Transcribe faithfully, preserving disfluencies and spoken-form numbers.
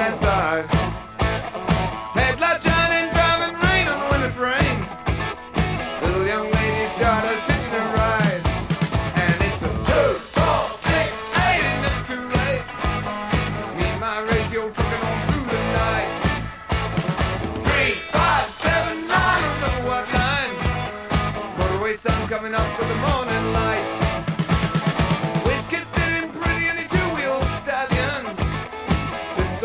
right-hand side. Headlights shining, driving rain on the window frame. Little young lady started hitching a ride. And it's a two, four, six, eight, ain't never too late. Me and my radio trucking on through the night. Three, five, seven, nine, remember what line? Motorway sun coming up with the morning.